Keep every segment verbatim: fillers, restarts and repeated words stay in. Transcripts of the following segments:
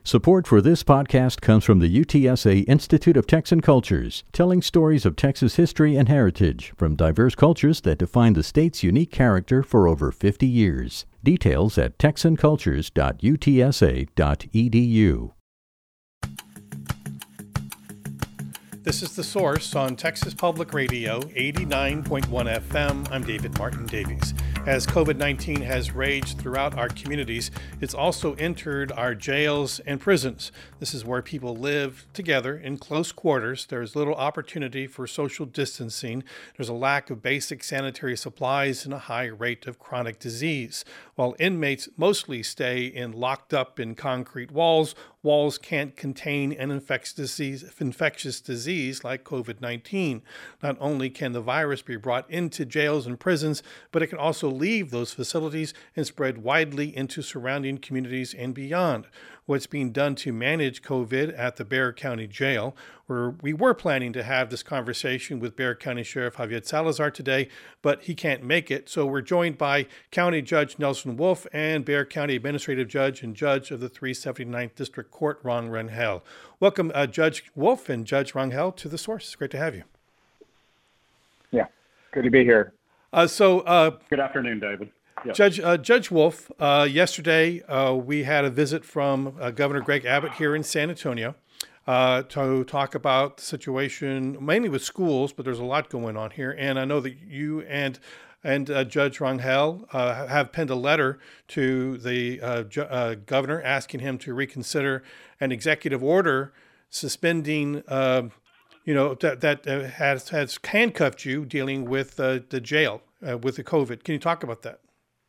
Support for this podcast comes from the U T S A Institute of Texan Cultures, telling stories of Texas history and heritage from diverse cultures that define the state's unique character for over fifty years. Details at texan cultures dot u t s a dot e d u. This is The Source on Texas Public Radio, eighty-nine point one F M. I'm David Martin Davies. As COVID nineteen has raged throughout our communities, it's also entered our jails and prisons. This is where people live together in close quarters. There's little opportunity for social distancing. There's a lack of basic sanitary supplies and a high rate of chronic disease. While inmates mostly stay in locked up in concrete walls, walls can't contain an infectious disease, infectious disease like COVID nineteen. Not only can the virus be brought into jails and prisons, but it can also leave those facilities and spread widely into surrounding communities and beyond. What's being done to manage COVID at the Bexar County Jail, where we were planning to have this conversation with Bexar County Sheriff Javier Salazar today, but he can't make it. So we're joined by County Judge Nelson Wolff and Bexar County Administrative Judge and Judge of the three seventy-ninth District Court, Ron Rangel. Welcome, uh, Judge Wolff and Judge Rangel, to The Source. It's great to have you. Yeah, good to be here. Uh, so, uh, Good afternoon, David. Yep. Judge uh, Judge Wolff, uh, yesterday uh, we had a visit from uh, Governor Greg Abbott here in San Antonio uh, to talk about the situation, mainly with schools, but there's a lot going on here. And I know that you and and uh, Judge Rangel uh, have penned a letter to the uh, ju- uh, governor asking him to reconsider an executive order suspending uh, you know, that, that uh, has, has handcuffed you dealing with uh, the jail uh, with the COVID. Can you talk about that?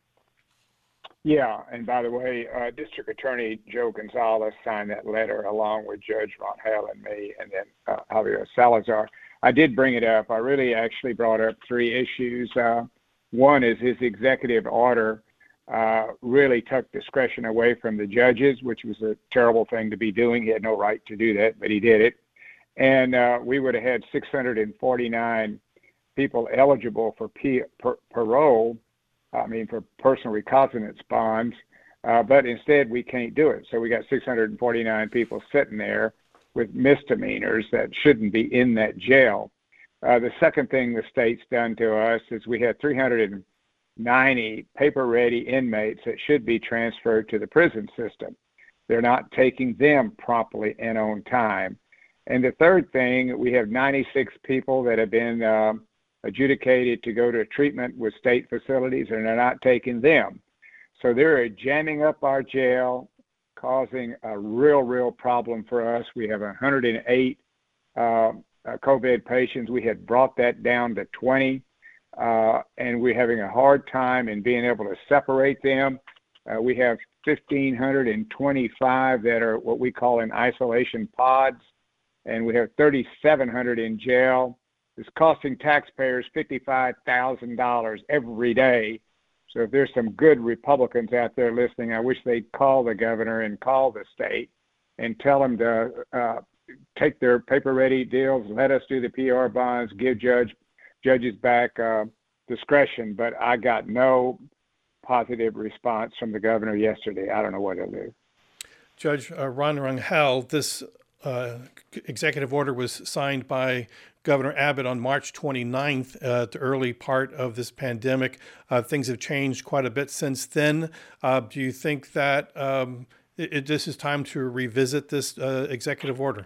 Yeah, and by the way, uh, District Attorney Joe Gonzalez signed that letter along with Judge Rangel and me, and then uh, Javier Salazar. I did bring it up. I really actually brought up three issues. Uh, one is his executive order uh, really took discretion away from the judges, which was a terrible thing to be doing. He had no right to do that, but he did it. And uh, we would have had six hundred forty-nine people eligible for P- per- parole, I mean, for personal recognizance bonds, uh, but instead we can't do it. So we got six hundred forty-nine people sitting there with misdemeanors that shouldn't be in that jail. Uh, the second thing the state's done to us is we had three hundred ninety paper-ready inmates that should be transferred to the prison system. They're not taking them promptly and on time. And the third thing, we have ninety-six people that have been uh, adjudicated to go to treatment with state facilities, and they're not taking them. So they're jamming up our jail, causing a real, real problem for us. We have one hundred eight uh, COVID patients. We had brought that down to twenty, uh, and we're having a hard time in being able to separate them. Uh, we have one thousand five hundred twenty-five that are what we call in isolation pods, and we have three thousand seven hundred in jail. It's costing taxpayers fifty-five thousand dollars every day. So if there's some good Republicans out there listening, I wish they'd call the governor and call the state and tell them to uh, take their paper-ready deals, let us do the P R bonds, give judge judges back uh, discretion. But I got no positive response from the governor yesterday. I don't know what he'll do. Judge uh, Ron Rangel, this uh, executive order was signed by Governor Abbott on March twenty-ninth, uh, the early part of this pandemic. Uh, things have changed quite a bit since then. Uh, do you think that um, it, it, this is time to revisit this uh, executive order?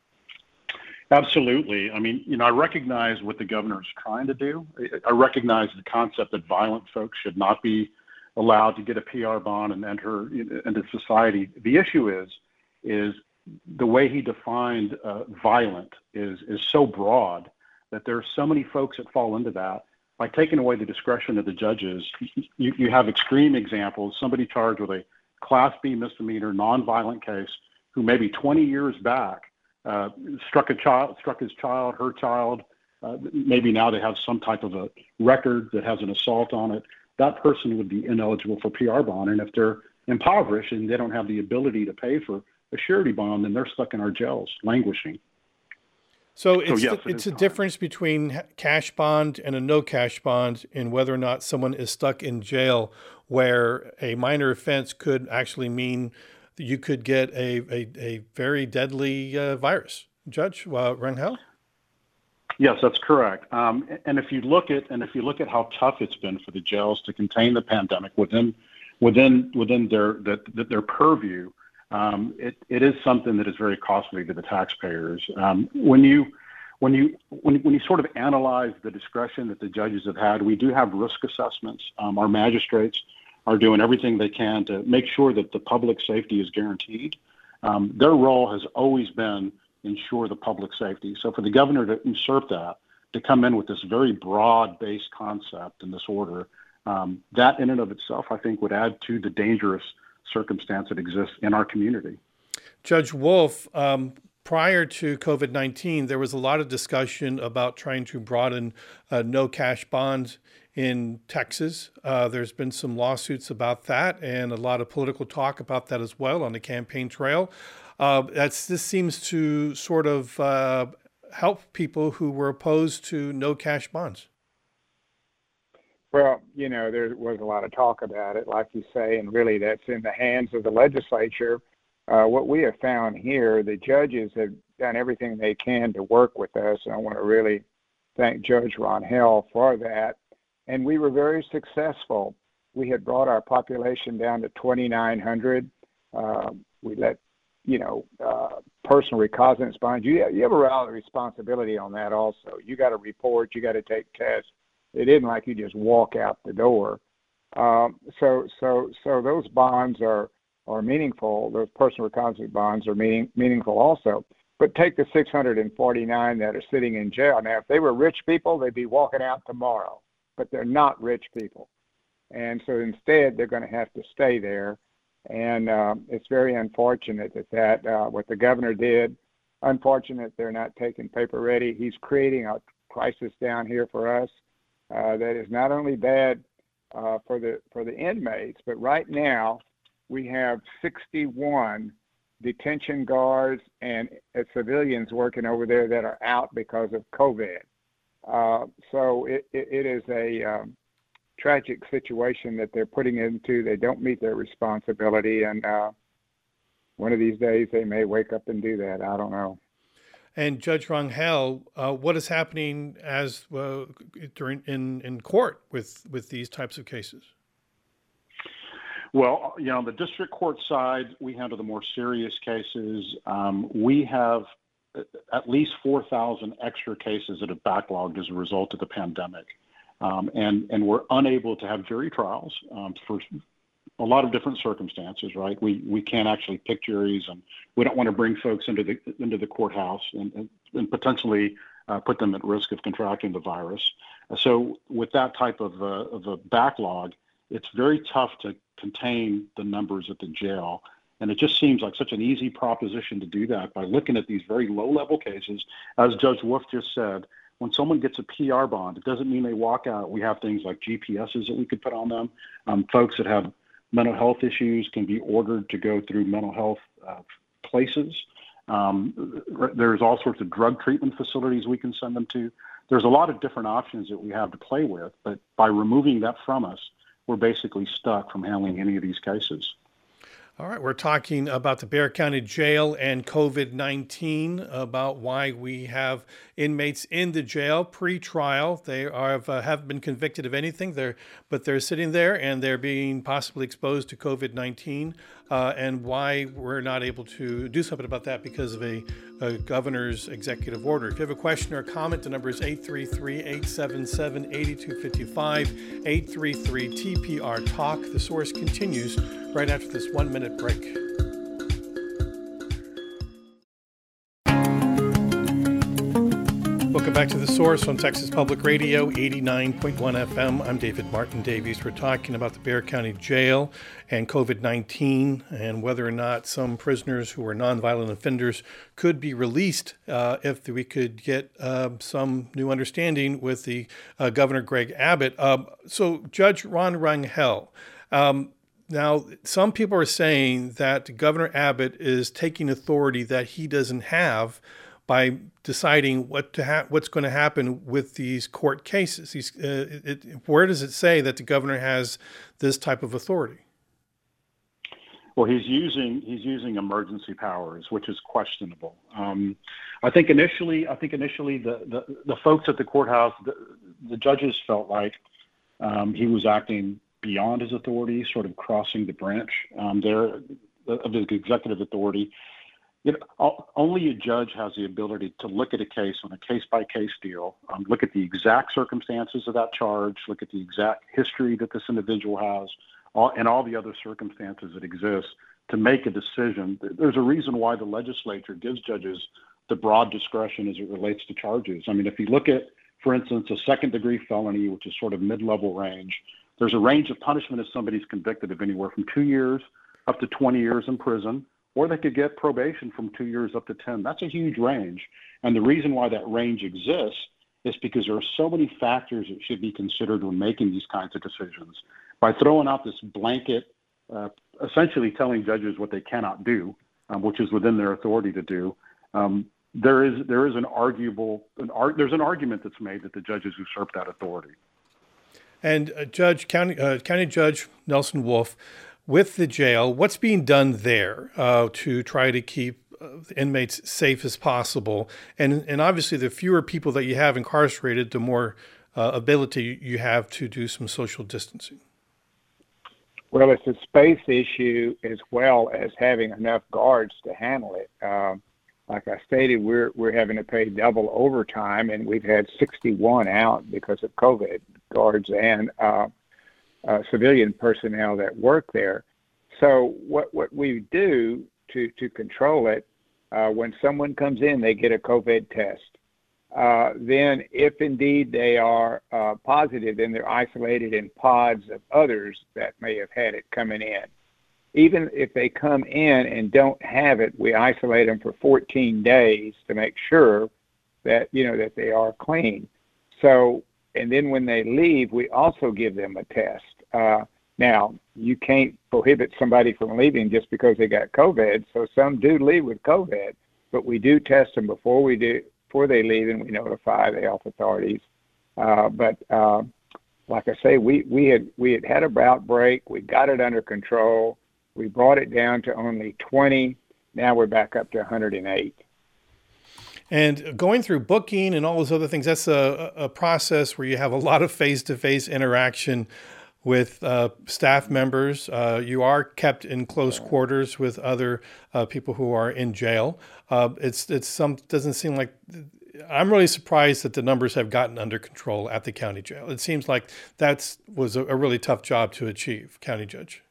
Absolutely. I mean, you know, I recognize what the governor is trying to do. I recognize the concept that violent folks should not be allowed to get a P R bond and enter into society. The issue is, is the way he defined uh, violent is is so broad that there are so many folks that fall into that. By taking away the discretion of the judges, you, you have extreme examples. Somebody charged with a Class B misdemeanor, nonviolent case, who maybe twenty years back uh, struck a child, struck his child, her child. Uh, maybe now they have some type of a record that has an assault on it. That person would be ineligible for P R bond, and if they're impoverished and they don't have the ability to pay for a surety bond, then they're stuck in our jails, languishing. So it's, so yes, the, it it's a time. difference between cash bond and a no cash bond in whether or not someone is stuck in jail, where a minor offense could actually mean you could get a, a, a very deadly uh, virus. Judge uh, Rangel? Yes, that's correct. Um, and if you look at and if you look at how tough it's been for the jails to contain the pandemic within within within their the, their purview, um, it, it is something that is very costly to the taxpayers. Um, when you when you when, when you sort of analyze the discretion that the judges have had, we do have risk assessments. Um, our magistrates are doing everything they can to make sure that the public safety is guaranteed. Um, their role has always been ensure the public safety. So for the governor to usurp that, to come in with this very broad-based concept in this order, um, that in and of itself, I think, would add to the dangerous circumstance that exists in our community. Judge Wolf, um, prior to COVID nineteen, there was a lot of discussion about trying to broaden uh, no cash bonds in Texas. Uh, there's been some lawsuits about that and a lot of political talk about that as well on the campaign trail. Uh, that's, this seems to sort of uh, help people who were opposed to no cash bonds. Well, you know, there was a lot of talk about it, like you say, and really that's in the hands of the legislature. Uh, what we have found here, the judges have done everything they can to work with us, and I want to really thank Judge Rangel for that. And we were very successful. We had brought our population down to twenty-nine hundred. Uh, we let you know, uh, personal recognizance bonds. You have, you have a lot of responsibility on that also. You got to report, you got to take tests. It isn't like you just walk out the door. Um, so, so, so those bonds are, are meaningful. Those personal recognizance bonds are meaning, meaningful also. But take the six hundred forty-nine that are sitting in jail. Now, if they were rich people, they'd be walking out tomorrow, but they're not rich people. And so instead, they're going to have to stay there. And uh, it's very unfortunate that that uh, what the governor did. Unfortunate they're not taking paper ready. He's creating a crisis down here for us uh, that is not only bad uh, for the for the inmates, but right now we have sixty-one detention guards and uh, civilians working over there that are out because of COVID. Uh, so it, it, it is a um, tragic situation that they're putting into. They don't meet their responsibility, and uh, one of these days they may wake up and do that. I don't know. And Judge Rangel, uh, what is happening as uh, during in, in court with, with these types of cases? Well, you know, on the district court side, we handle the more serious cases. Um, we have at least four thousand extra cases that have backlogged as a result of the pandemic. Um, and, and we're unable to have jury trials um, for a lot of different circumstances, right? We we can't actually pick juries, and we don't want to bring folks into the into the courthouse and, and, and potentially uh, put them at risk of contracting the virus. So with that type of, uh, of a backlog, it's very tough to contain the numbers at the jail. And it just seems like such an easy proposition to do that by looking at these very low-level cases. As Judge Wolf just said, when someone gets a P R bond, it doesn't mean they walk out. We have things like G P S's that we could put on them. Um, folks that have mental health issues can be ordered to go through mental health uh, places. Um, there's all sorts of drug treatment facilities we can send them to. There's a lot of different options that we have to play with, but by removing that from us, we're basically stuck from handling any of these cases. All right, we're talking about the Bexar County Jail and COVID nineteen, about why we have inmates in the jail pre-trial. They are, uh, haven't been convicted of anything, they're, but they're sitting there and they're being possibly exposed to COVID nineteen, uh, and why we're not able to do something about that because of a, a governor's executive order. If you have a question or a comment, the number is eight three three, eight seven seven, eight two five five, eight three three T P R Talk. The Source continues right after this one-minute break. Welcome back to The Source on Texas Public Radio, eighty-nine point one F M. I'm David Martin Davies. We're talking about the Bexar County Jail and COVID nineteen and whether or not some prisoners who are nonviolent offenders could be released uh, if we could get uh, some new understanding with the uh, Governor Greg Abbott. Um, so Judge Ron Rangel, um, now, some people are saying that Governor Abbott is taking authority that he doesn't have by deciding what to ha- what's going to happen with these court cases. These, uh, it, where does it say that the governor has this type of authority? Well, he's using he's using emergency powers, which is questionable. Um, I think initially, I think initially the, the, the folks at the courthouse, the, the judges felt like um, he was acting beyond his authority, sort of crossing the branch um, there of the executive authority. You know, only a judge has the ability to look at a case on a case-by-case deal, um, look at the exact circumstances of that charge, look at the exact history that this individual has, all, and all the other circumstances that exist to make a decision. There's a reason why the legislature gives judges the broad discretion as it relates to charges. I mean, if you look at, for instance, a second-degree felony, which is sort of mid-level range, there's a range of punishment if somebody's convicted of anywhere from two years up to twenty years in prison, or they could get probation from two years up to ten. That's a huge range. And the reason why that range exists is because there are so many factors that should be considered when making these kinds of decisions. By throwing out this blanket, uh, essentially telling judges what they cannot do, um, which is within their authority to do, um, there is there is an arguable an ar- there's an argument that's made that the judges usurp that authority. And uh, Judge County uh, County Judge Nelson Wolff, with the jail, what's being done there uh, to try to keep uh, the inmates safe as possible? And and obviously, the fewer people that you have incarcerated, the more uh, ability you have to do some social distancing. Well, it's a space issue as well as having enough guards to handle it. Um, like I stated, we're we're having to pay double overtime, and we've had sixty-one out because of COVID, guards and uh, uh, civilian personnel that work there. So what what we do to to control it, uh, when someone comes in, they get a COVID test. Uh, then, if indeed they are uh, positive, then they're isolated in pods of others that may have had it coming in. Even if they come in and don't have it, we isolate them for fourteen days to make sure that, you know, that they are clean. So, and then when they leave, we also give them a test. Uh, now, you can't prohibit somebody from leaving just because they got COVID. So some do leave with COVID, but we do test them before we do. Before they leave, and we notify the health authorities. Uh, but uh, like I say, we, we had we had had a outbreak. We got it under control. We brought it down to only twenty. Now we're back up to one hundred eight. And going through booking and all those other things, that's a, a process where you have a lot of face-to-face interaction with uh, staff members. Uh, you are kept in close quarters with other uh, people who are in jail. Uh, it's it's some doesn't seem like I'm really surprised that the numbers have gotten under control at the county jail. It seems like that was a, a really tough job to achieve, County Judge.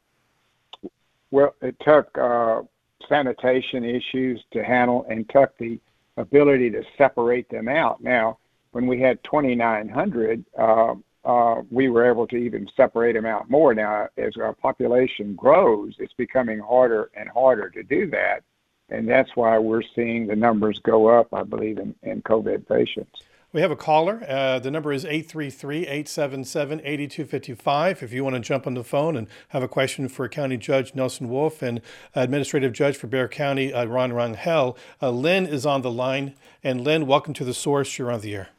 Well, it took uh, sanitation issues to handle and took the ability to separate them out. Now, when we had twenty-nine hundred, uh, uh, we were able to even separate them out more. Now, as our population grows, it's becoming harder and harder to do that. And that's why we're seeing the numbers go up, I believe, in, in COVID patients. We have a caller. Uh, the number is eight three three, eight seven seven, eight two five five. If you want to jump on the phone and have a question for County Judge Nelson Wolff and Administrative Judge for Bexar County, uh, Ron Rangel, uh, Lynn is on the line. And Lynn, welcome to The Source. You're on the air.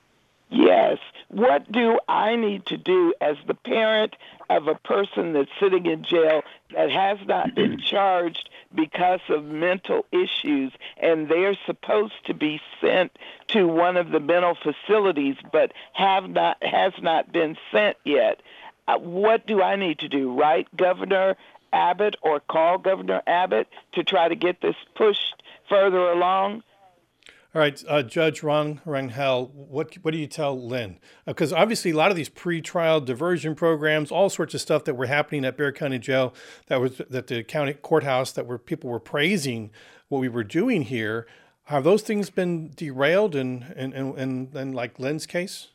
Yes. What do I need to do as the parent of a person that's sitting in jail that has not been charged because of mental issues, and they're supposed to be sent to one of the mental facilities but have not has not been sent yet? Uh, what do I need to do? Write Governor Abbott or call Governor Abbott to try to get this pushed further along? All right, uh, Judge Ron Rangel, what what do you tell Lynn? Because uh, obviously a lot of these pre-trial diversion programs, all sorts of stuff that were happening at Bexar County Jail, that was that the county courthouse, that were people were praising what we were doing here. Have those things been derailed in in, in, in, in like Lynn's case?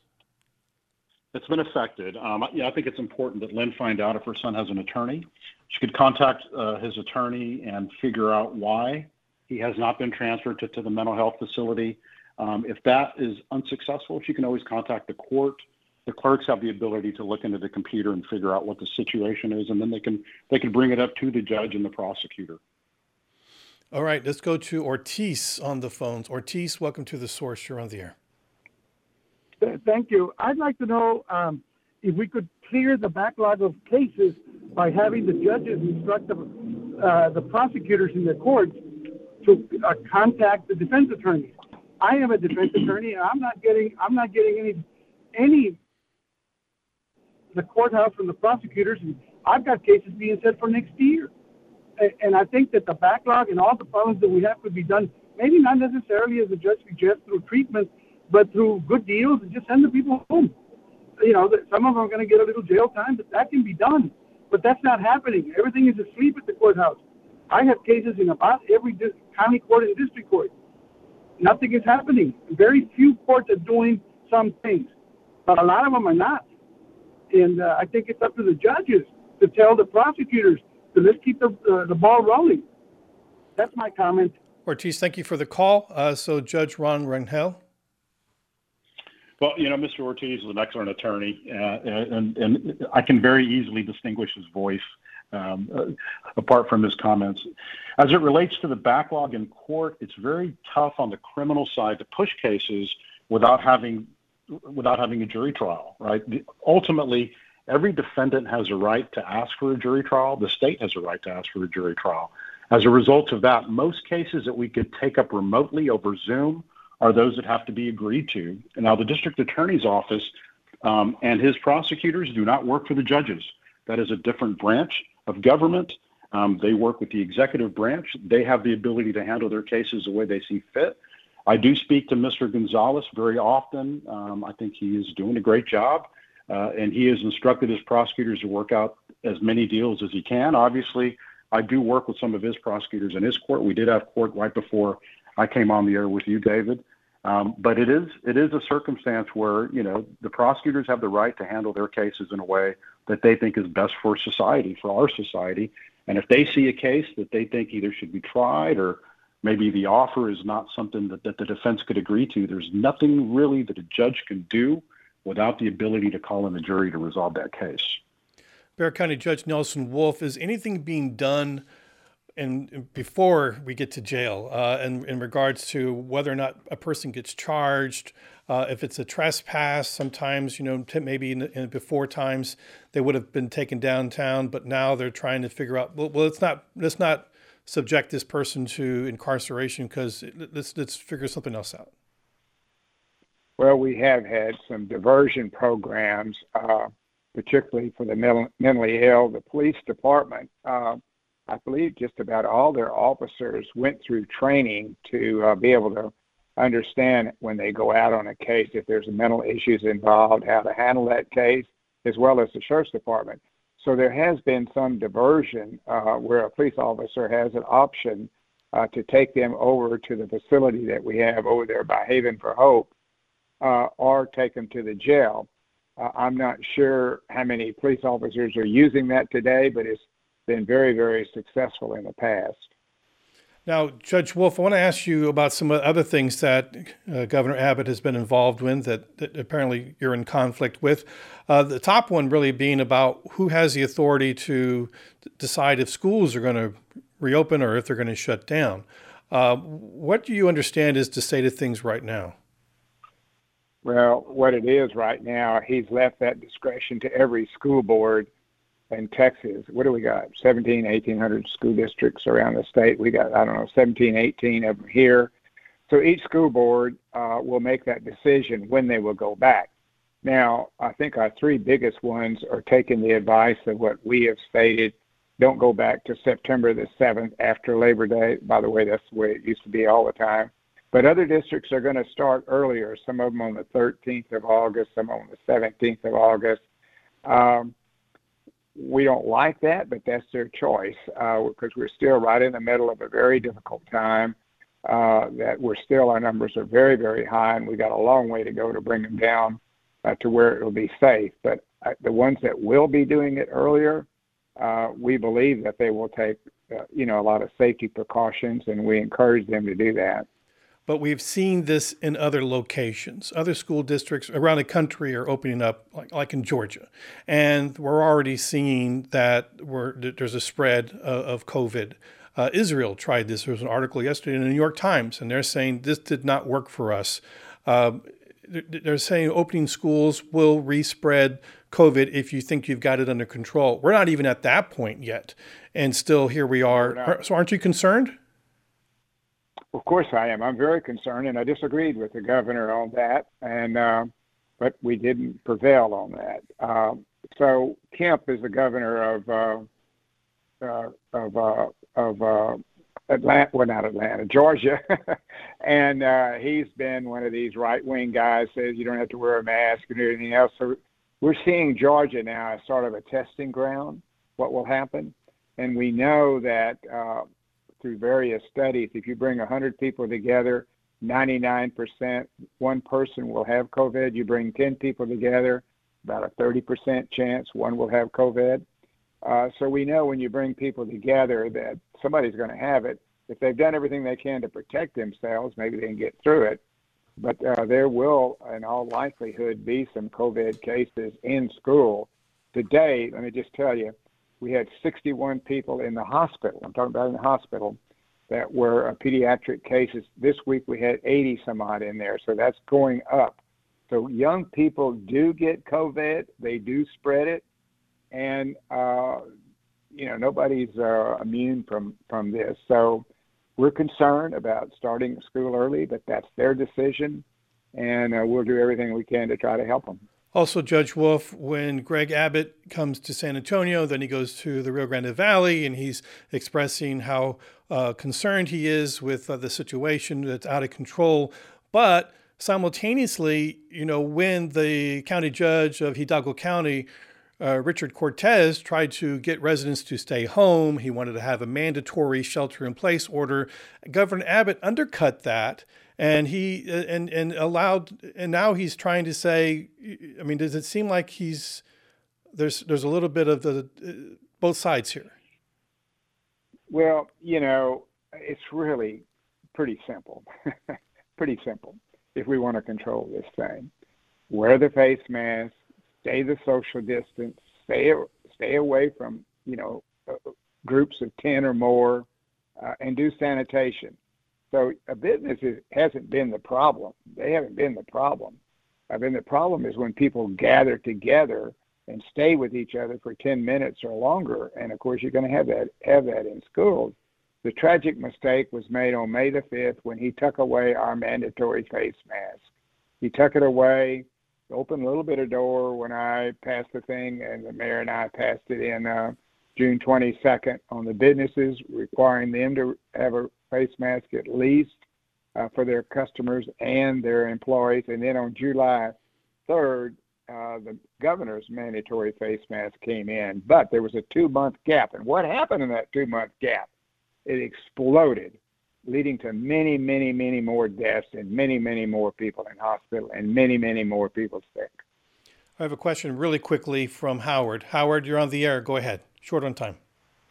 It's been affected. Um, yeah, I think it's important that Lynn find out if her son has an attorney. She could contact uh, his attorney and figure out why he has not been transferred to, to the mental health facility. Um, if that is unsuccessful, she can always contact the court. The clerks have the ability to look into the computer and figure out what the situation is, and then they can they can bring it up to the judge and the prosecutor. All right, let's go to Ortiz on the phones. Ortiz, welcome to The Source. You're on the air. Thank you. I'd like to know um, if we could clear the backlog of cases by having the judges instruct the uh, the prosecutors in the courts to uh, contact the defense attorneys. I am a defense attorney, and I'm not getting I'm not getting any any the courthouse from the prosecutors. And I've got cases being set for next year, and, and I think that the backlog and all the problems that we have could be done. Maybe not necessarily as the judge suggests through treatment, but through good deals and just send the people home. You know, that some of them are going to get a little jail time, but that can be done. But that's not happening. Everything is asleep at the courthouse. I have cases in about every dis- county court and district court. Nothing is happening. Very few courts are doing some things, but a lot of them are not. And uh, I think it's up to the judges to tell the prosecutors to let's keep the, uh, the ball rolling. That's my comment. Ortiz, thank you for the call. Uh, so Judge Ron Rangel. Well, you know, Mister Ortiz is an excellent attorney, uh, and, and I can very easily distinguish his voice um, uh, apart from his comments. As it relates to the backlog in court, it's very tough on the criminal side to push cases without having without having a jury trial, right? The, ultimately, every defendant has a right to ask for a jury trial. The state has a right to ask for a jury trial. As a result of that, most cases that we could take up remotely over Zoom are those that have to be agreed to. And now the district attorney's office um, and his prosecutors do not work for the judges. That is a different branch of government. Um, they work with the executive branch. They have the ability to handle their cases the way they see fit. I do speak to Mister Gonzalez very often. Um, I think he is doing a great job. Uh, and he has instructed his prosecutors to work out as many deals as he can. Obviously, I do work with some of his prosecutors in his court. We did have court right before I came on the air with you, David. Um, but it is it is a circumstance where, you know, the prosecutors have the right to handle their cases in a way that they think is best for society, for our society. And if they see a case that they think either should be tried or maybe the offer is not something that, that the defense could agree to, there's nothing really that a judge can do without the ability to call in the jury to resolve that case. Bexar County Judge Nelson Wolff, is anything being done in, before we get to jail uh, in, in regards to whether or not a person gets charged? Uh, if it's a trespass, sometimes, you know, t- maybe in, in before times they would have been taken downtown, but now they're trying to figure out, well, well let's not let's not subject this person to incarceration because let's let's figure something else out. Well, we have had some diversion programs, uh, particularly for the mental, mentally ill. The police department, uh, I believe just about all their officers went through training to uh, be able to understand when they go out on a case, if there's mental issues involved, how to handle that case, as well as the sheriff's department. So there has been some diversion uh, where a police officer has an option uh, to take them over to the facility that we have over there by Haven for Hope, uh, or take them to the jail. Uh, I'm not sure how many police officers are using that today, but it's been very, very successful in the past. Now, Judge Wolff, I want to ask you about some other things that uh, Governor Abbott has been involved with that, that apparently you're in conflict with. Uh, the top one really being about who has the authority to decide if schools are going to reopen or if they're going to shut down. Uh, what do you understand is the state of things right now? Well, what it is right now, he's left that discretion to every school board in Texas. What do we got? seventeen, eighteen hundred school districts around the state. We got, I don't know, seventeen, eighteen of them here. So each school board uh, will make that decision when they will go back. Now, I think our three biggest ones are taking the advice of what we have stated. Don't go back to September the seventh after Labor Day. By the way, that's the way it used to be all the time. But other districts are going to start earlier, some of them on the thirteenth of August, some on the seventeenth of August. Um, we don't like that, but that's their choice uh, because we're still right in the middle of a very difficult time, uh, that we're still, our numbers are very, very high, and we got a long way to go to bring them down uh, to where it will be safe. But uh, the ones that will be doing it earlier, uh, we believe that they will take, uh, you know, a lot of safety precautions, and we encourage them to do that. But we've seen this in other locations. Other school districts around the country are opening up, like, like in Georgia. And we're already seeing that we're, there's a spread of, of COVID. Uh, Israel tried this. There was an article yesterday in the New York Times, and they're saying this did not work for us. Uh, they're saying opening schools will respread COVID if you think you've got it under control. We're not even at that point yet. and still here we are. So aren't you concerned? Of course I am. I'm very concerned, and I disagreed with the governor on that, and uh, but we didn't prevail on that. Uh, so Kemp is the governor of uh, uh, of uh, of uh, Atlanta, well, not Atlanta, Georgia, and uh, he's been one of these right-wing guys says you don't have to wear a mask and everything else. So we're seeing Georgia now as sort of a testing ground. What will happen, and we know that. Uh, through various studies, if you bring one hundred people together, ninety-nine percent, one person will have COVID. You bring ten people together, about a thirty percent chance one will have COVID. Uh, so we know when you bring people together that somebody's going to have it. If they've done everything they can to protect themselves, maybe they can get through it. But uh, there will, in all likelihood, be some COVID cases in school. Today, let me just tell you, we had sixty-one people in the hospital. I'm talking about in the hospital that were uh, pediatric cases. This week we had eighty some odd in there, so that's going up. So young people do get COVID. They do spread it, and uh, you know nobody's uh, immune from from this. So we're concerned about starting school early, but that's their decision, and uh, we'll do everything we can to try to help them. Also, Judge Wolf, when Greg Abbott comes to San Antonio, then he goes to the Rio Grande Valley, and he's expressing how uh, concerned he is with uh, the situation that's out of control. But simultaneously, you know, when the county judge of Hidalgo County, uh, Richard Cortez, tried to get residents to stay home, he wanted to have a mandatory shelter-in-place order. Governor Abbott undercut that. And he and and allowed, and now he's trying to say, I mean, does it seem like he's there's there's a little bit of the uh, both sides here? Well, you know, it's really pretty simple, pretty simple. If we want to control this thing, wear the face mask, stay the social distance, stay stay away from you know uh, groups of ten or more, uh, and do sanitation. So a business is, hasn't been the problem. They haven't been the problem. I mean, the problem is when people gather together and stay with each other for ten minutes or longer. And of course, you're going to have that have that in schools. The tragic mistake was made on May the fifth when he took away our mandatory face mask. He took it away, opened a little bit of door when I passed the thing, and the mayor and I passed it in uh, June twenty-second on the businesses, requiring them to have a face mask at least uh, for their customers and their employees. And then on July third, uh, the governor's mandatory face mask came in. But there was a two-month gap. And what happened in that two-month gap? It exploded, leading to many, many, many more deaths and many, many more people in hospital and many, many more people sick. I have a question really quickly from Howard. Howard, you're on the air. Go ahead. Short on time.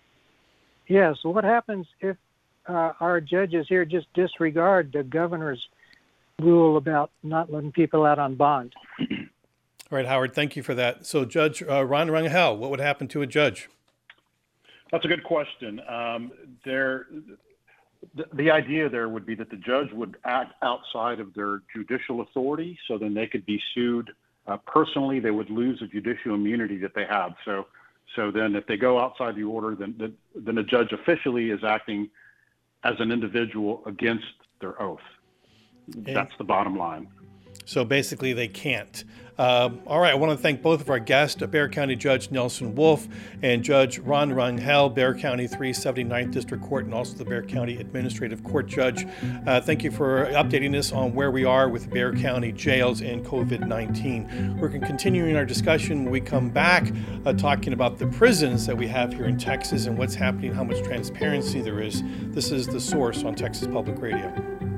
Yeah, so what happens if uh, our judges here just disregard the governor's rule about not letting people out on bond? All right, Howard, thank you for that. So Judge uh, Ron Rangel, what would happen to a judge? That's a good question. Um, there, the, the idea there would be that the judge would act outside of their judicial authority, so then they could be sued uh, personally. They would lose the judicial immunity that they have. So, so then if they go outside the order, then the, then the judge officially is acting as an individual against their oath. And that's the bottom line. So basically they can't. Uh, all right, I want to thank both of our guests, Bexar County Judge Nelson Wolf and Judge Ron Rangel, Bexar County three seventy-ninth District Court, and also the Bexar County Administrative Court Judge. Uh, thank you for updating us on where we are with Bexar County jails and COVID nineteen. We're continuing our discussion when we come back, uh, talking about the prisons that we have here in Texas and what's happening, how much transparency there is. This is The Source on Texas Public Radio.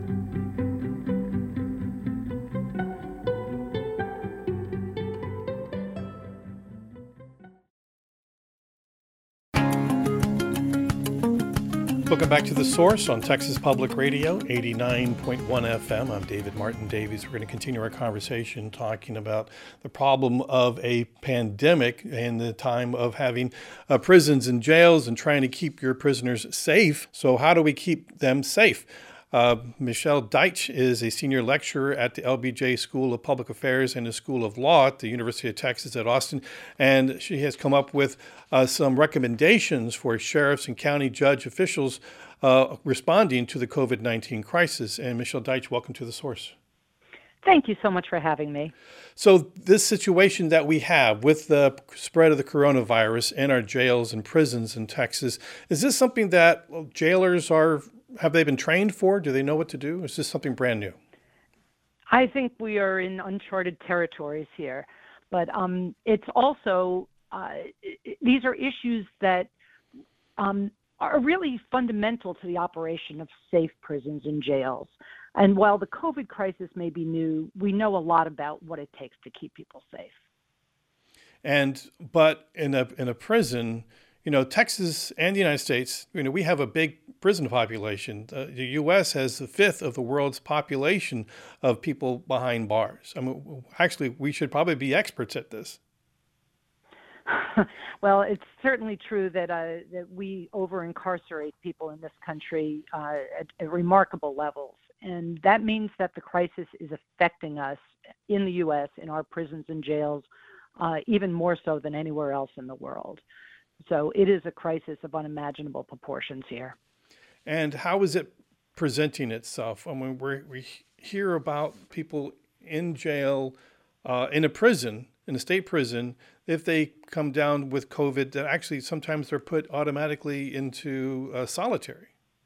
Welcome back to The Source on Texas Public Radio, eighty-nine point one F M. I'm David Martin Davies. We're going to continue our conversation talking about the problem of a pandemic and the time of having uh, prisons and jails and trying to keep your prisoners safe. So how do we keep them safe? Uh, Michelle Deitch is a senior lecturer at the L B J School of Public Affairs and the School of Law at the University of Texas at Austin, and she has come up with uh, some recommendations for sheriffs and county judge officials uh, responding to the COVID nineteen crisis. And Michelle Deitch, welcome to The Source. Thank you so much for having me. So this situation that we have with the spread of the coronavirus in our jails and prisons in Texas, is this something that well, jailers are, have they been trained for? Do they know what to do? Is this something brand new? I think we are in uncharted territories here, but um, it's also, uh, these are issues that um, are really fundamental to the operation of safe prisons and jails. And while the COVID crisis may be new, we know a lot about what it takes to keep people safe. And but in a in a prison, you know, Texas and the United States, you know, we have a big prison population. Uh, the U S has the fifth of the world's population of people behind bars. I mean, actually, we should probably be experts at this. Well, it's certainly true that uh, that we over-incarcerate people in this country uh, at, at remarkable levels. And that means that the crisis is affecting us in the U S, in our prisons and jails, uh, even more so than anywhere else in the world. So it is a crisis of unimaginable proportions here. And how is it presenting itself? I mean, we we hear about people in jail, uh, in a prison, in a state prison, if they come down with COVID, that actually sometimes they're put automatically into uh, solitary.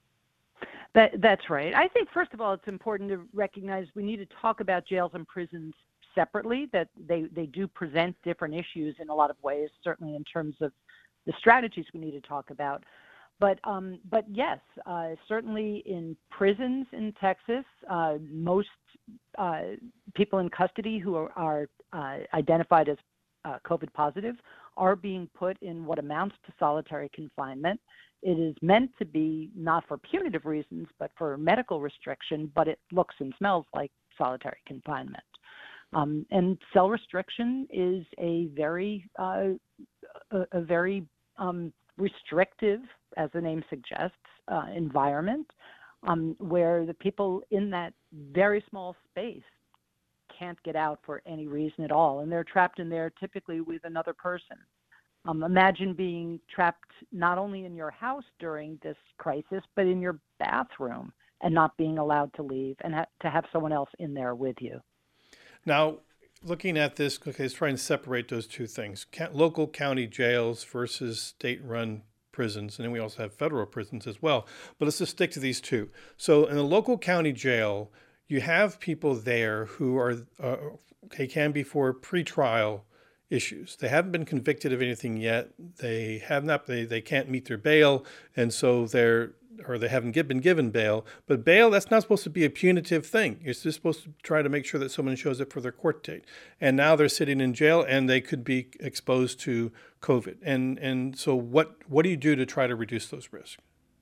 That, that's right. I think, first of all, it's important to recognize we need to talk about jails and prisons separately, that they, they do present different issues in a lot of ways, certainly in terms of the strategies we need to talk about. But um, but yes, uh, certainly in prisons in Texas, uh, most uh, people in custody who are, are uh, identified as uh, COVID positive are being put in what amounts to solitary confinement. It is meant to be not for punitive reasons, but for medical restriction, but it looks and smells like solitary confinement. Um, and cell restriction is a very, uh, a, a very um, restrictive, as the name suggests, uh, environment um, where the people in that very small space can't get out for any reason at all. And they're trapped in there typically with another person. Um, imagine being trapped not only in your house during this crisis, but in your bathroom and not being allowed to leave and ha- to have someone else in there with you. Now, looking at this, okay, let's try and separate those two things. Ca- local county jails versus state-run prisons, and then we also have federal prisons as well. But let's just stick to these two. So in a local county jail, you have people there who are, uh, they can be for pretrial issues. They haven't been convicted of anything yet. They have not. They, they can't meet their bail, and so they're or they haven't been given bail. But bail, that's not supposed to be a punitive thing. It's just supposed to try to make sure that someone shows up for their court date. And now they're sitting in jail, and they could be exposed to COVID. And and so what what do you do to try to reduce those risks?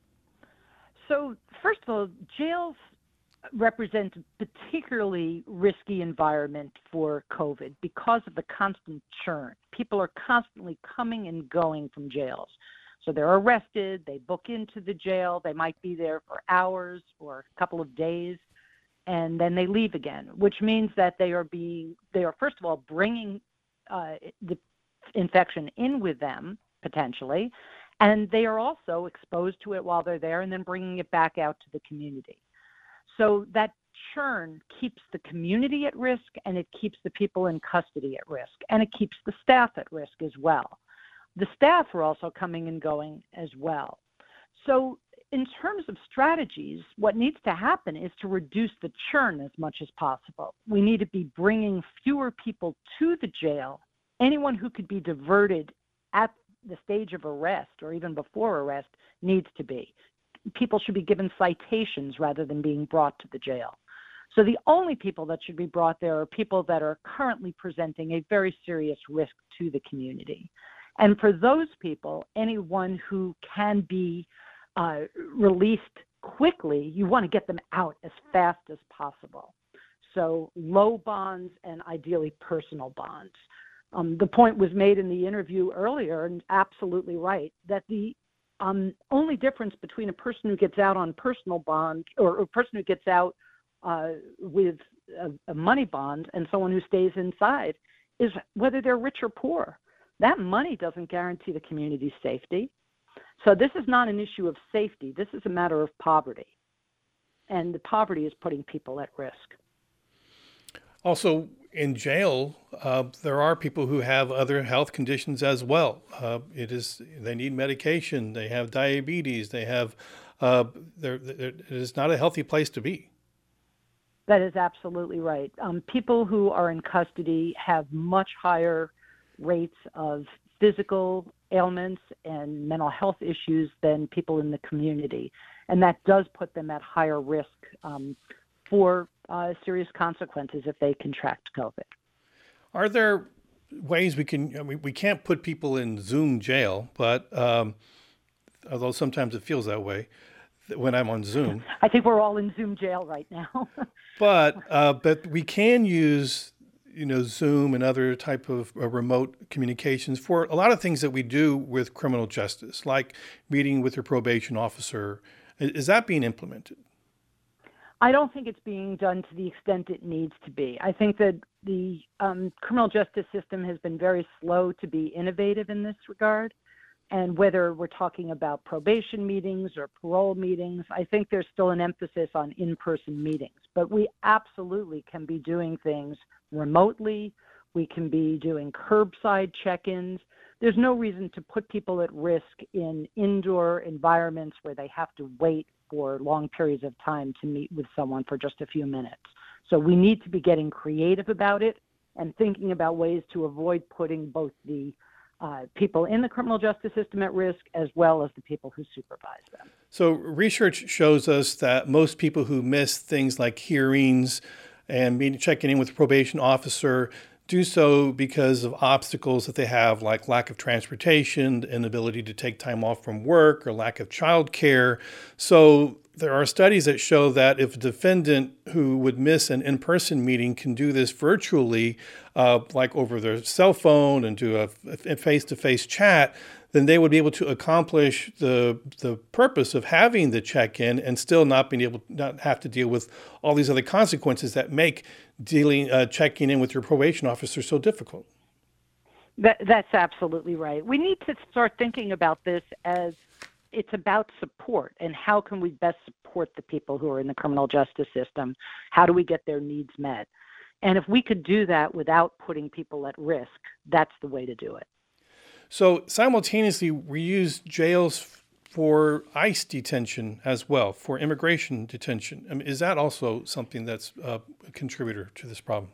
So first of all, jails represent a particularly risky environment for COVID because of the constant churn. People are constantly coming and going from jails. So they're arrested, they book into the jail, they might be there for hours or a couple of days, and then they leave again, which means that they are being, they are first of all bringing uh, the infection in with them, potentially, and they are also exposed to it while they're there and then bringing it back out to the community. So that churn keeps the community at risk, and it keeps the people in custody at risk, and it keeps the staff at risk as well. The staff are also coming and going as well. So in terms of strategies, what needs to happen is to reduce the churn as much as possible. We need to be bringing fewer people to the jail. Anyone who could be diverted at the stage of arrest or even before arrest needs to be. People should be given citations rather than being brought to the jail. So the only people that should be brought there are people that are currently presenting a very serious risk to the community. And for those people, anyone who can be uh, released quickly, you want to get them out as fast as possible. So low bonds and ideally personal bonds. Um, the point was made in the interview earlier, and absolutely right, that the um, only difference between a person who gets out on personal bond or a person who gets out uh, with a, a money bond and someone who stays inside is whether they're rich or poor. That money doesn't guarantee the community's safety. So this is not an issue of safety. This is a matter of poverty. And the poverty is putting people at risk. Also, in jail, uh, there are people who have other health conditions as well. Uh, it is they need medication. They have diabetes. They have. Uh, they're, they're, it is not a healthy place to be. That is absolutely right. Um, people who are in custody have much higher rates of physical ailments and mental health issues than people in the community, and that does put them at higher risk um, for uh, serious consequences if they contract COVID. Are there ways we can, I mean, we can't put people in Zoom jail, but um, although sometimes it feels that way when I'm on Zoom. I think we're all in Zoom jail right now. but uh, but we can use, you know, Zoom and other type of uh, remote communications for a lot of things that we do with criminal justice, like meeting with your probation officer. Is that being implemented? I don't think it's being done to the extent it needs to be. I think that the um, criminal justice system has been very slow to be innovative in this regard. And whether we're talking about probation meetings or parole meetings, I think there's still an emphasis on in-person meetings. But we absolutely can be doing things remotely. We can be doing curbside check-ins. There's no reason to put people at risk in indoor environments where they have to wait for long periods of time to meet with someone for just a few minutes. So we need to be getting creative about it and thinking about ways to avoid putting both the uh, people in the criminal justice system at risk as well as the people who supervise them. So research shows us that most people who miss things like hearings and meeting, checking in with a probation officer do so because of obstacles that they have, like lack of transportation, inability to take time off from work, or lack of child care. So there are studies that show that if a defendant who would miss an in-person meeting can do this virtually, uh, like over their cell phone and do a face-to-face chat, then they would be able to accomplish the the purpose of having the check-in and still not being able not have to deal with all these other consequences that make dealing uh, checking in with your probation officer so difficult. That, that's absolutely right. We need to start thinking about this as it's about support and how can we best support the people who are in the criminal justice system? How do we get their needs met? And if we could do that without putting people at risk, that's the way to do it. So simultaneously, we use jails for ICE detention as well, for immigration detention. I mean, is that also something that's uh, a contributor to this problem?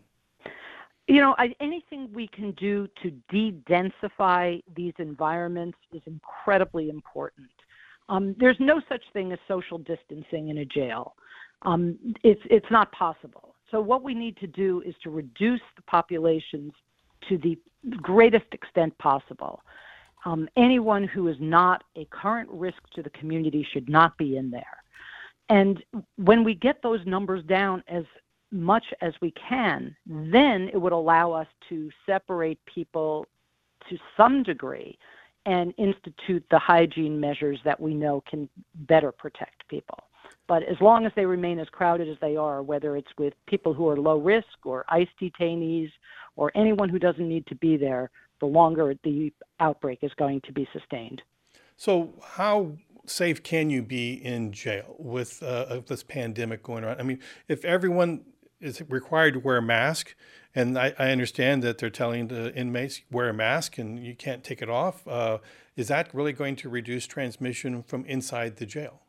You know, I, anything we can do to de-densify these environments is incredibly important. Um, there's no such thing as social distancing in a jail. Um, it's it's not possible. So what we need to do is to reduce the populations to the greatest extent possible. Um, anyone who is not a current risk to the community should not be in there. And when we get those numbers down as much as we can, then it would allow us to separate people to some degree and institute the hygiene measures that we know can better protect people. But as long as they remain as crowded as they are, whether it's with people who are low risk or ICE detainees or anyone who doesn't need to be there, the longer the outbreak is going to be sustained. So how safe can you be in jail with uh, this pandemic going on? I mean, if everyone is required to wear a mask, and I, I understand that they're telling the inmates wear a mask and you can't take it off, uh, is that really going to reduce transmission from inside the jail?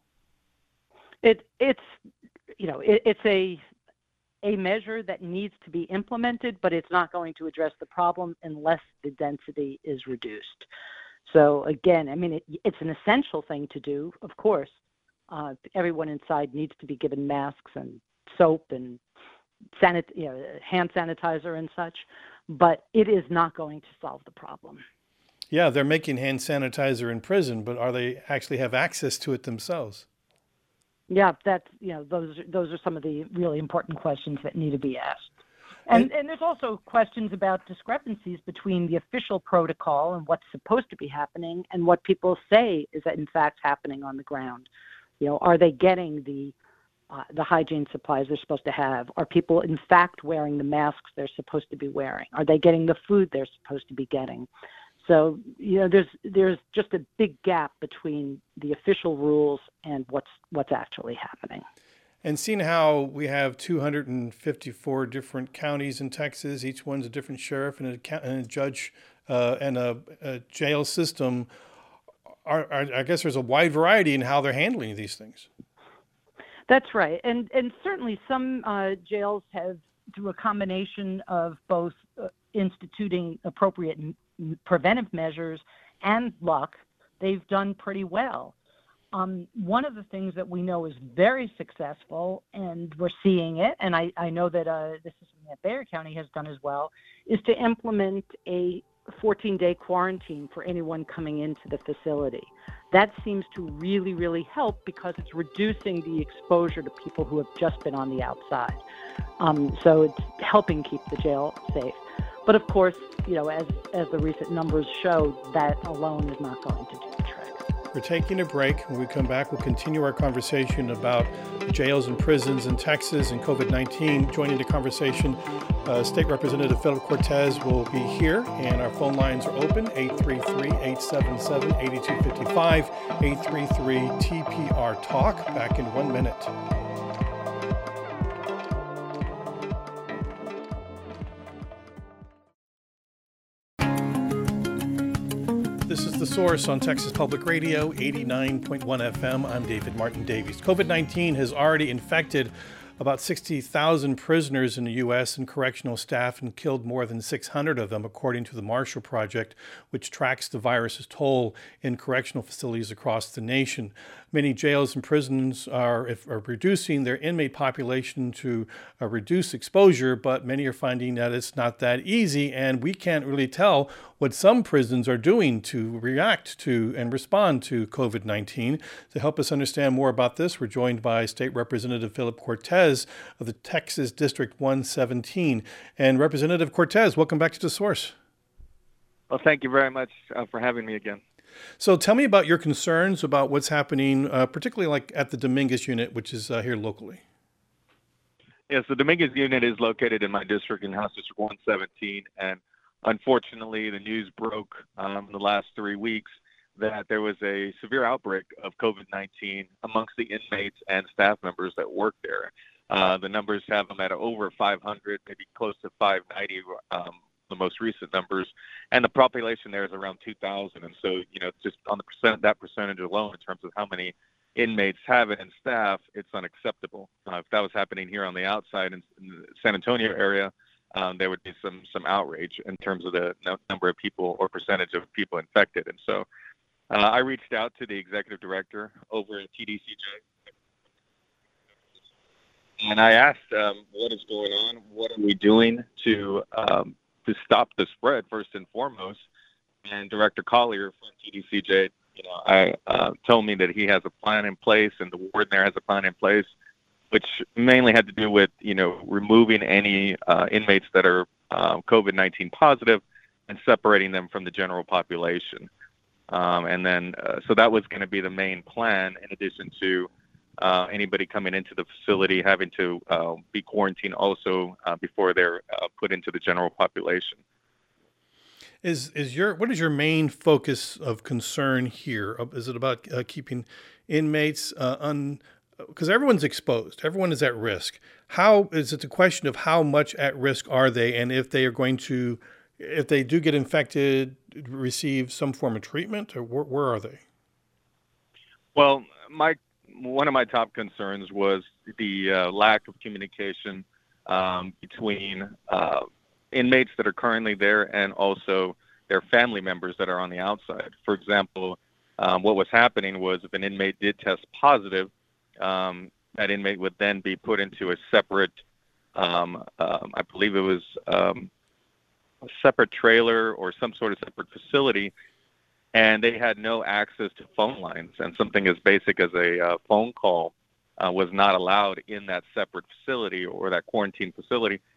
It it's you know it, it's a a measure that needs to be implemented, but it's not going to address the problem unless the density is reduced. So again, I mean, it, it's an essential thing to do, of course. Uh, everyone inside needs to be given masks and soap and sanit- you know, hand sanitizer and such, but it is not going to solve the problem. Yeah, they're making hand sanitizer in prison, but are they actually have access to it themselves? Yeah, that's, you know, those those are some of the really important questions that need to be asked. And, and there's also questions about discrepancies between the official protocol and what's supposed to be happening and what people say is in fact happening on the ground. You know, are they getting the uh, the hygiene supplies they're supposed to have? Are people in fact wearing the masks they're supposed to be wearing? Are they getting the food they're supposed to be getting? So, you know, there's there's just a big gap between the official rules and what's what's actually happening. And seeing how we have two hundred fifty-four different counties in Texas, each one's a different sheriff and a, and a judge uh, and a, a jail system, are, are, I guess there's a wide variety in how they're handling these things. That's right. And, and certainly some uh, jails have, through a combination of both uh, instituting appropriate m- preventive measures and luck, they've done pretty well. Um, one of the things that we know is very successful, and we're seeing it, and I, I know that uh, this is something that Bexar County has done as well, is to implement a fourteen-day quarantine for anyone coming into the facility. That seems to really, really help because it's reducing the exposure to people who have just been on the outside. Um, so it's helping keep the jail safe. But of course, you know, as, as the recent numbers show, that alone is not going to do the trick. We're taking a break. When we come back, we'll continue our conversation about jails and prisons in Texas and COVID nineteen. Joining the conversation, uh, State Representative Philip Cortez will be here, and our phone lines are open, eight three three, eight seven seven, eight two five five, eight three three T P R Talk. Back in one minute. This is The Source on Texas Public Radio, eighty-nine point one F M. I'm David Martin Davies. COVID nineteen has already infected about sixty thousand prisoners in the U S and correctional staff and killed more than six hundred of them, according to the Marshall Project, which tracks the virus's toll in correctional facilities across the nation. Many jails and prisons are, are reducing their inmate population to uh, reduce exposure, but many are finding that it's not that easy, and we can't really tell what some prisons are doing to react to and respond to COVID nineteen. To help us understand more about this, we're joined by State Representative Philip Cortez of the Texas District one seventeen. And Representative Cortez, welcome back to The Source. Well, thank you very much uh, for having me again. So tell me about your concerns about what's happening, uh, particularly like at the Dominguez unit, which is uh, here locally. Yes, the Dominguez unit is located in my district, in House District one seventeen, and unfortunately, the news broke um, in the last three weeks that there was a severe outbreak of COVID nineteen amongst the inmates and staff members that work there. Uh, the numbers have them at over five hundred, maybe close to five ninety, um, the most recent numbers, and the population there is around two thousand. And so, you know, just on the percent, that percentage alone, in terms of how many inmates have it and staff, it's unacceptable. Uh, if that was happening here on the outside in, in the San Antonio area, um, there would be some some outrage in terms of the no, number of people or percentage of people infected. And so uh, I reached out to the executive director over at T D C J, and I asked, um, what is going on? What are we doing to um, to stop the spread, first and foremost? And Director Collier from T D C J, you know, I uh, told me that he has a plan in place, and the warden there has a plan in place, which mainly had to do with, you know, removing any uh, inmates that are uh, COVID nineteen positive and separating them from the general population. Um, and then, uh, so that was going to be the main plan, in addition to uh, anybody coming into the facility having to uh, be quarantined also uh, before they're uh, put into the general population. Is is your what is your main focus of concern here? Is it about uh, keeping inmates uh, un? Because everyone's exposed, everyone is at risk. How is it a question of how much at risk are they, and if they are going to, if they do get infected, receive some form of treatment, or where, where are they? Well, my one of my top concerns was the uh, lack of communication um, between uh, inmates that are currently there and also their family members that are on the outside. For example, um, what was happening was if an inmate did test positive, um, that inmate would then be put into a separate, um, um, I believe it was um, a separate trailer or some sort of separate facility, and they had no access to phone lines, and something as basic as a uh, phone call uh, was not allowed in that separate facility or that quarantine facility.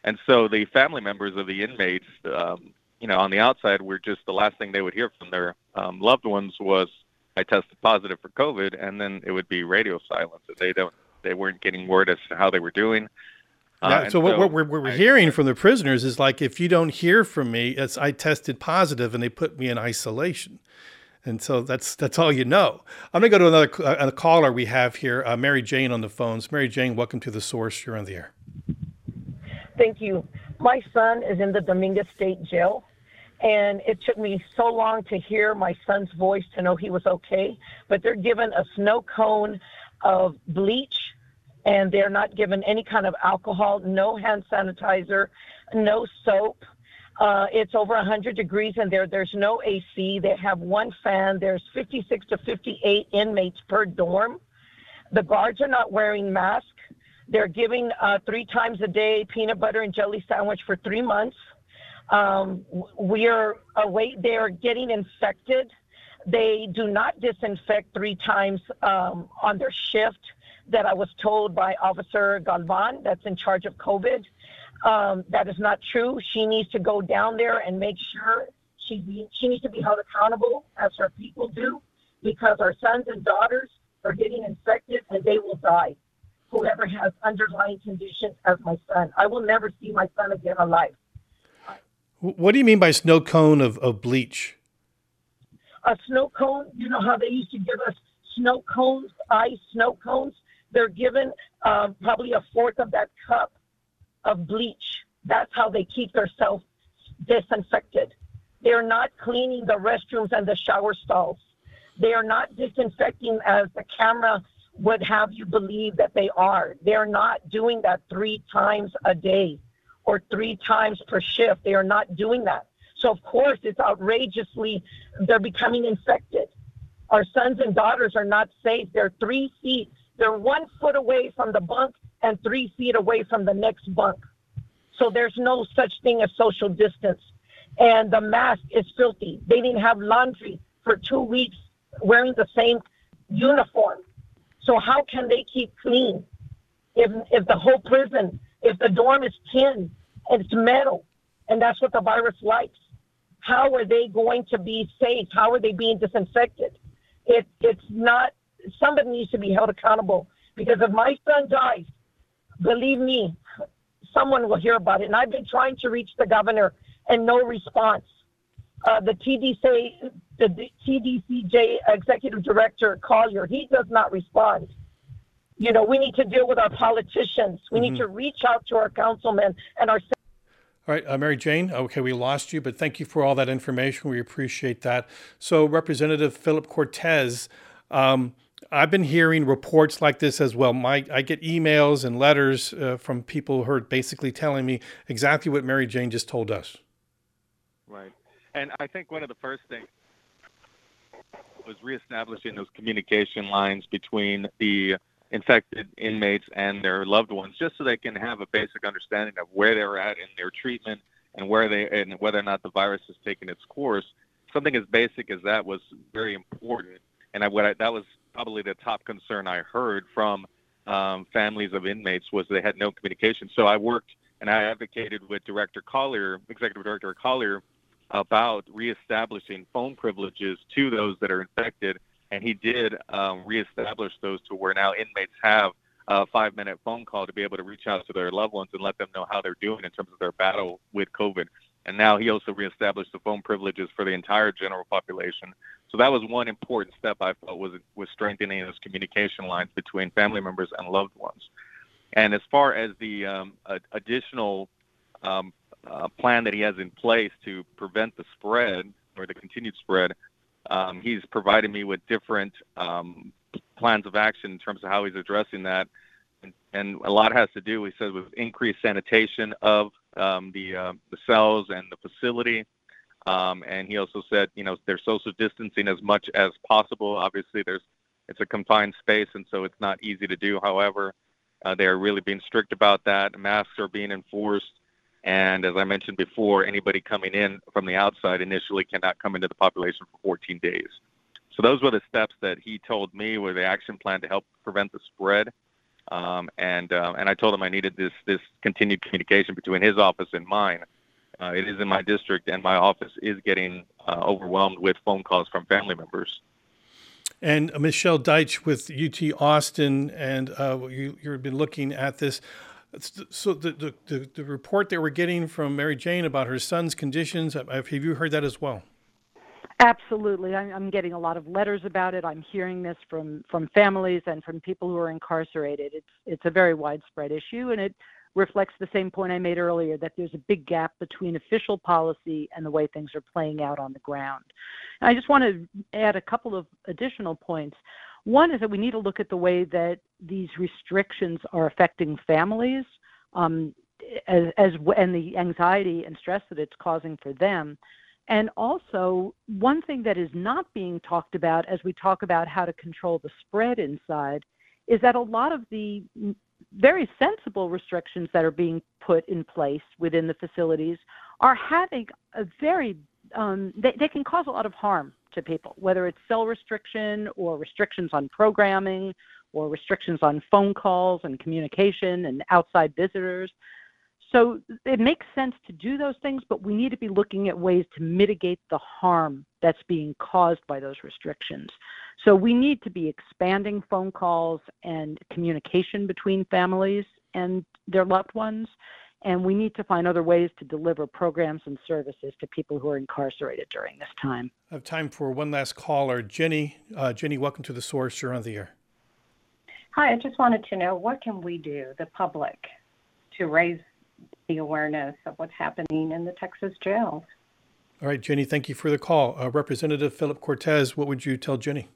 And so the family members of the inmates, um, you know, on the outside were just the last thing they would hear from their um, loved ones was, I tested positive for COVID, and then it would be radio silence. They don't, they weren't getting word as to how they were doing. Yeah, Uh, so, and what, so what we're, what we're I- hearing from the prisoners is like, if you don't hear from me, it's I tested positive and they put me in isolation. And so that's that's all you know. I'm going to go to another uh, a caller we have here, uh, Mary Jane on the phones. Mary Jane, welcome to The Source. You're on the air. Thank you. My son is in the Dominguez State Jail, and it took me so long to hear my son's voice to know he was okay. But they're given a snow cone of bleach, and they're not given any kind of alcohol, no hand sanitizer, no soap. Uh, it's over one hundred degrees in there. There's no A C. They have one fan. There's fifty-six to fifty-eight inmates per dorm. The guards are not wearing masks. They're giving uh, three times a day peanut butter and jelly sandwich for three months. Um, we are away. They are getting infected. They do not disinfect three times um, on their shift that I was told by Officer Galvan, that's in charge of COVID. Um, that is not true. She needs to go down there and make sure she be, she needs to be held accountable, as her people do, because our sons and daughters are getting infected and they will die. Whoever has underlying conditions, as my son, I will never see my son again alive. What do you mean by snow cone of, of bleach? A snow cone, you know how they used to give us snow cones, ice snow cones? They're given um, probably a fourth of that cup of bleach. That's how they keep themselves disinfected. They're not cleaning the restrooms and the shower stalls. They are not disinfecting as the camera would have you believe that they are. They're not doing that three times a day or three times per shift. They are not doing that. So, of course, it's outrageously, they're becoming infected. Our sons and daughters are not safe. They're three feet. They're one foot away from the bunk and three feet away from the next bunk. So there's no such thing as social distance. And the mask is filthy. They didn't have laundry for two weeks wearing the same uniform. So how can they keep clean if if the whole prison, if the dorm is tin and it's metal, and that's what the virus likes? How are they going to be safe? How are they being disinfected? It it's not. Somebody needs to be held accountable, because if my son dies, believe me, someone will hear about it. And I've been trying to reach the governor and no response. Uh, the T D C, the T D C J executive director Collier, he does not respond. You know, we need to deal with our politicians. We mm-hmm. need to reach out to our councilmen and our. All right, uh, Mary Jane, okay, we lost you, but thank you for all that information. We appreciate that. So Representative Philip Cortez, um, I've been hearing reports like this as well. My, I get emails and letters uh, from people who are basically telling me exactly what Mary Jane just told us. Right. And I think one of the first things was reestablishing those communication lines between the infected inmates and their loved ones, just so they can have a basic understanding of where they're at in their treatment and where they and whether or not the virus is taking its course. Something as basic as that was very important. And I, what I, that was probably the top concern I heard from um, families of inmates, was they had no communication. So I worked and I advocated with Director Collier, Executive Director Collier, about reestablishing phone privileges to those that are infected. And he did um, reestablish those to where now inmates have a five-minute phone call to be able to reach out to their loved ones and let them know how they're doing in terms of their battle with COVID. And now he also reestablished the phone privileges for the entire general population. So that was one important step I felt was was strengthening those communication lines between family members and loved ones. And as far as the um, additional um, uh, plan that he has in place to prevent the spread or the continued spread, um, he's provided me with different um, plans of action in terms of how he's addressing that. And, and a lot has to do, he says, with increased sanitation of um, the uh, the cells and the facility. Um, and he also said, you know, they're social distancing as much as possible. Obviously, there's it's a confined space, and so it's not easy to do. However, uh, they're really being strict about that. Masks are being enforced. And as I mentioned before, anybody coming in from the outside initially cannot come into the population for fourteen days. So those were the steps that he told me were the action plan to help prevent the spread. Um, and uh, and I told him I needed this this continued communication between his office and mine. Uh, it is in my district, and my office is getting uh, overwhelmed with phone calls from family members. And uh, Michelle Deitch with U T Austin, and uh, you, you've been looking at this. So the, the, the, the report that we're getting from Mary Jane about her son's conditions, have you heard that as well? Absolutely. I'm, I'm getting a lot of letters about it. I'm hearing this from, from families and from people who are incarcerated. It's it's a very widespread issue, and it reflects the same point I made earlier, that there's a big gap between official policy and the way things are playing out on the ground. And I just want to add a couple of additional points. One is that we need to look at the way that these restrictions are affecting families, um, as, as and the anxiety and stress that it's causing for them. And also, one thing that is not being talked about as we talk about how to control the spread inside is that a lot of the very sensible restrictions that are being put in place within the facilities are having a very, um, they, they can cause a lot of harm to people, whether it's cell restriction or restrictions on programming or restrictions on phone calls and communication and outside visitors. So it makes sense to do those things, but we need to be looking at ways to mitigate the harm that's being caused by those restrictions. So we need to be expanding phone calls and communication between families and their loved ones, and we need to find other ways to deliver programs and services to people who are incarcerated during this time. I have time for one last caller. Jenny, uh, Jenny, welcome to The Source. You're on the air. Hi, I just wanted to know, what can we do, the public, to raise the awareness of what's happening in the Texas jails? All right, Jenny, thank you for the call. Uh, Representative Philip Cortez, what would you tell Jenny?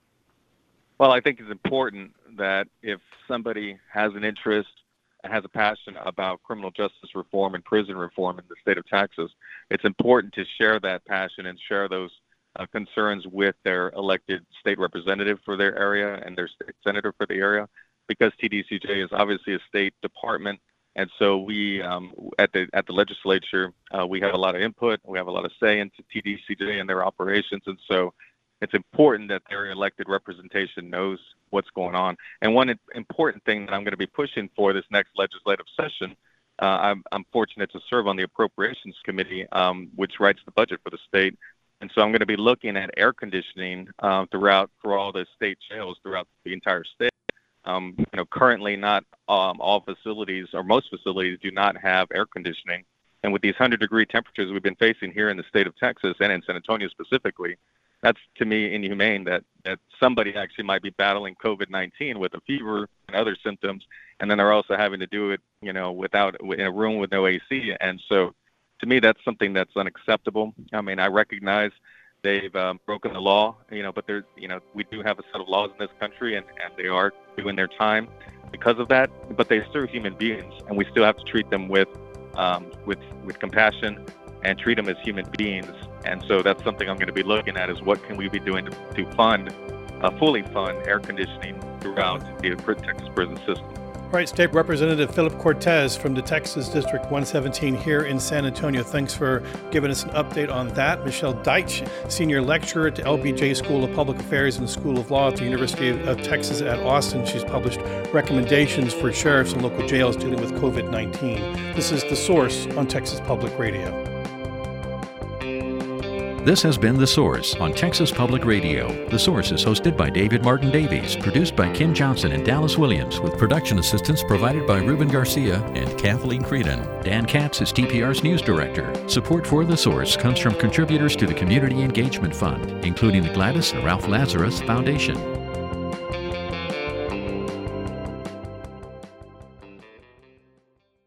Well, I think it's important that if somebody has an interest and has a passion about criminal justice reform and prison reform in the state of Texas, it's important to share that passion and share those uh, concerns with their elected state representative for their area and their state senator for the area, because T D C J is obviously a state department. And so we, um, at the at the legislature, uh, we have a lot of input. We have a lot of say into T D C J and their operations. And so it's important that their elected representation knows what's going on. And one important thing that I'm going to be pushing for this next legislative session, uh, I'm, I'm fortunate to serve on the Appropriations Committee, um, which writes the budget for the state. And so I'm going to be looking at air conditioning uh, throughout for all the state jails throughout the entire state. Um, you know, currently not um, all facilities or most facilities do not have air conditioning. And with these one hundred degree temperatures we've been facing here in the state of Texas and in San Antonio specifically, that's to me inhumane that, that somebody actually might be battling COVID nineteen with a fever and other symptoms, and then they're also having to do it, you know, without in a room with no A C. And so to me, that's something that's unacceptable. I mean, I recognize they've um, broken the law, you know, but there's, you know, we do have a set of laws in this country, and, and they are doing their time because of that. But they're still human beings, and we still have to treat them with, um, with, with compassion and treat them as human beings. And so that's something I'm going to be looking at: is what can we be doing to, to fund, uh, fully fund air conditioning throughout the Texas prison system. All right, State Representative Philip Cortez from the Texas District one seventeen here in San Antonio. Thanks for giving us an update on that. Michelle Deitch, Senior Lecturer at the L B J School of Public Affairs and School of Law at the University of Texas at Austin. She's published recommendations for sheriffs and local jails dealing with COVID nineteen. This is The Source on Texas Public Radio. This has been The Source on Texas Public Radio. The Source is hosted by David Martin Davies, produced by Kim Johnson and Dallas Williams, with production assistance provided by Ruben Garcia and Kathleen Creedon. Dan Katz is T P R's news director. Support for The Source comes from contributors to the Community Engagement Fund, including the Gladys and Ralph Lazarus Foundation.